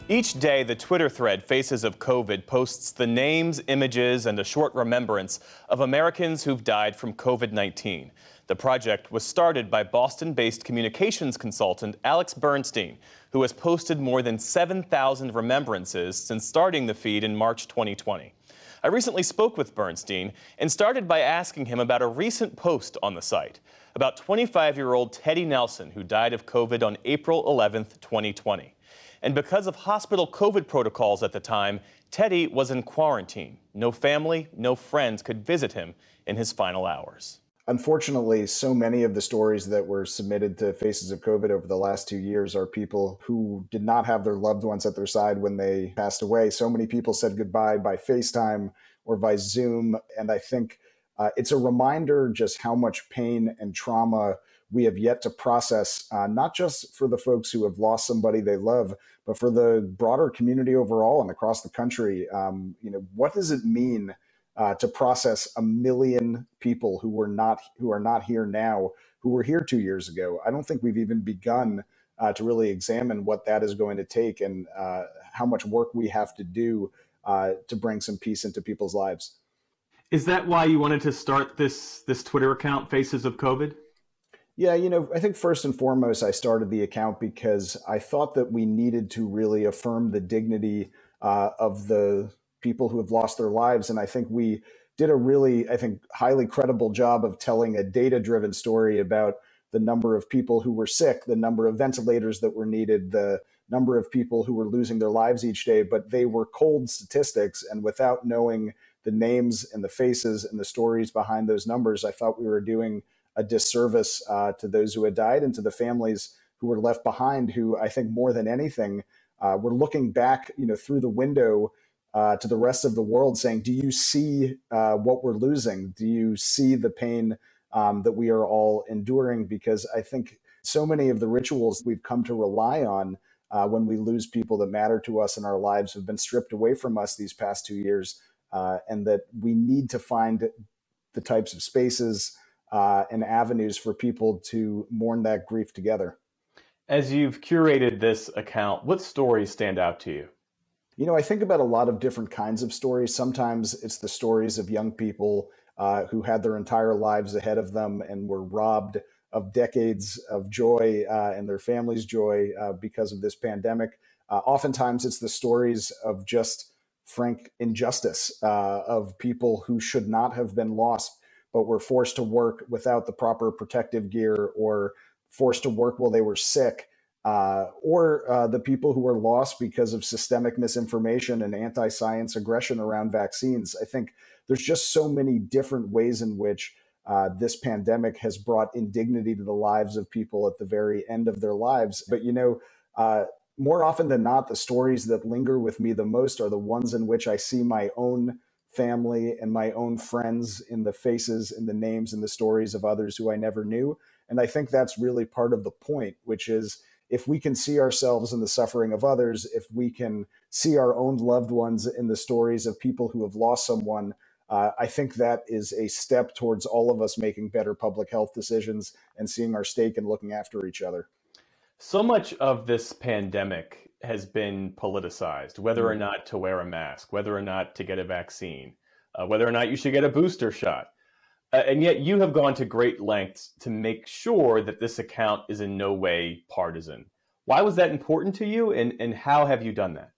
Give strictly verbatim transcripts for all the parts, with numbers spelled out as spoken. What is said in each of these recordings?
Each day, the Twitter thread Faces of COVID posts the names, images, and a short remembrance of Americans who've died from COVID nineteen. The project was started by Boston-based communications consultant Alex Bernstein, who has posted more than seven thousand remembrances since starting the feed in March twenty twenty. I recently spoke with Bernstein and started by asking him about a recent post on the site about twenty-five-year-old Teddy Nelson, who died of COVID on April eleventh, twenty twenty. And because of hospital COVID protocols at the time, Teddy was in quarantine. No family, no friends could visit him in his final hours. Unfortunately, so many of the stories that were submitted to Faces of COVID over the last two years are people who did not have their loved ones at their side when they passed away. So many people said goodbye by FaceTime or by Zoom. And I think uh, it's a reminder just how much pain and trauma we have yet to process, uh, not just for the folks who have lost somebody they love, but for the broader community overall and across the country. Um, you know, what does it mean uh, to process a million people who were not who are not here now, who were here two years ago? I don't think we've even begun uh, to really examine what that is going to take and uh, how much work we have to do uh, to bring some peace into people's lives. Is that why you wanted to start this this Twitter account, Faces of COVID? Yeah, you know, I think first and foremost, I started the account because I thought that we needed to really affirm the dignity uh, of the people who have lost their lives. And I think we did a really, I think, highly credible job of telling a data-driven story about the number of people who were sick, the number of ventilators that were needed, the number of people who were losing their lives each day. But they were cold statistics. And without knowing the names and the faces and the stories behind those numbers, I thought we were doing a disservice uh, to those who had died and to the families who were left behind, who I think more than anything uh, were looking back, you know, through the window uh, to the rest of the world saying, do you see uh, what we're losing? Do you see the pain um, that we are all enduring? Because I think so many of the rituals we've come to rely on uh, when we lose people that matter to us in our lives have been stripped away from us these past two years. Uh, and that we need to find the types of spaces Uh, and avenues for people to mourn that grief together. As you've curated this account, what stories stand out to you? You know, I think about a lot of different kinds of stories. Sometimes it's the stories of young people uh, who had their entire lives ahead of them and were robbed of decades of joy uh, and their family's joy uh, because of this pandemic. Uh, oftentimes it's the stories of just frank injustice uh, of people who should not have been lost, but were forced to work without the proper protective gear or forced to work while they were sick, uh, or uh, the people who were lost because of systemic misinformation and anti-science aggression around vaccines. I think there's just so many different ways in which uh, this pandemic has brought indignity to the lives of people at the very end of their lives. But, you know, uh, more often than not, the stories that linger with me the most are the ones in which I see my own family and my own friends in the faces and the names and the stories of others who I never knew. And I think that's really part of the point, which is if we can see ourselves in the suffering of others, if we can see our own loved ones in the stories of people who have lost someone, uh, I think that is a step towards all of us making better public health decisions and seeing our stake and looking after each other. So much of this pandemic has been politicized, whether or not to wear a mask, whether or not to get a vaccine, uh, whether or not you should get a booster shot. Uh, and yet you have gone to great lengths to make sure that this account is in no way partisan. Why was that important to you, and, and how have you done that?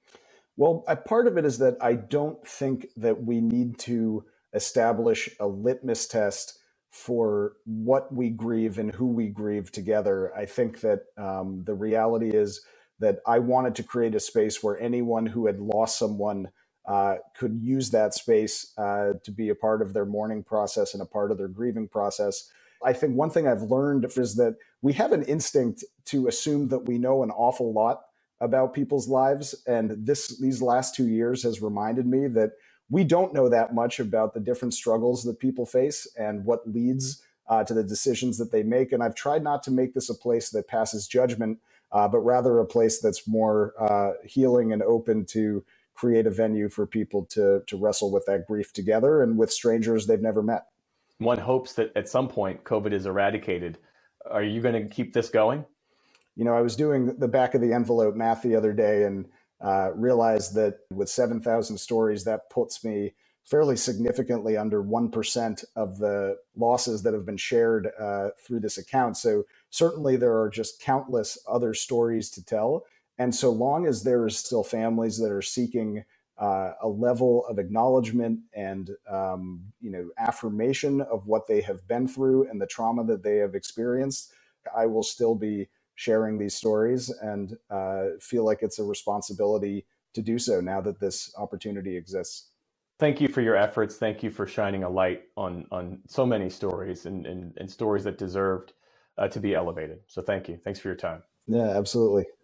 Well, a part of it is that I don't think that we need to establish a litmus test for what we grieve and who we grieve together. I think that um, the reality is that I wanted to create a space where anyone who had lost someone uh, could use that space uh, to be a part of their mourning process and a part of their grieving process. I think one thing I've learned is that we have an instinct to assume that we know an awful lot about people's lives. And this these last two years has reminded me that we don't know that much about the different struggles that people face and what leads uh, to the decisions that they make. And I've tried not to make this a place that passes judgment, uh, but rather a place that's more uh, healing and open to create a venue for people to, to wrestle with that grief together and with strangers they've never met. One hopes that at some point COVID is eradicated. Are you going to keep this going? You know, I was doing the back of the envelope math the other day, and uh, realize that with seven thousand stories, that puts me fairly significantly under one percent of the losses that have been shared uh, through this account. So certainly there are just countless other stories to tell. And so long as there is still families that are seeking uh, a level of acknowledgement and um, you know, affirmation of what they have been through and the trauma that they have experienced, I will still be sharing these stories and uh, feel like it's a responsibility to do so now that this opportunity exists. Thank you for your efforts. Thank you for shining a light on on so many stories and, and, and stories that deserved uh, to be elevated. So thank you. Thanks for your time. Yeah, absolutely.